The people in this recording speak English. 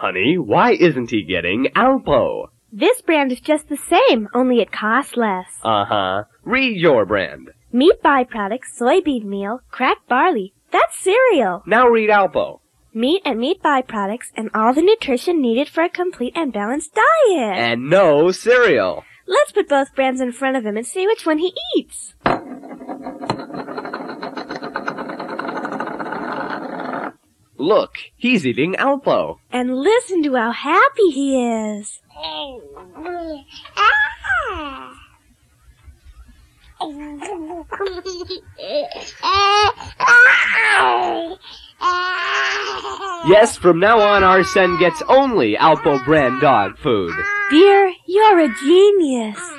Honey, why isn't he getting Alpo? This brand is just the same, only it costs less. Uh-huh. Read your brand. Meat byproducts, soybean meal, cracked barley. That's cereal. Now read Alpo. Meat and meat byproducts and all the nutrition needed for a complete and balanced diet. And no cereal. Let's put both brands in front of him and see which one he eats. Look, he's eating Alpo. And listen to how happy he is. Yes, from now on our son gets only Alpo brand dog food. Dear, you're a genius.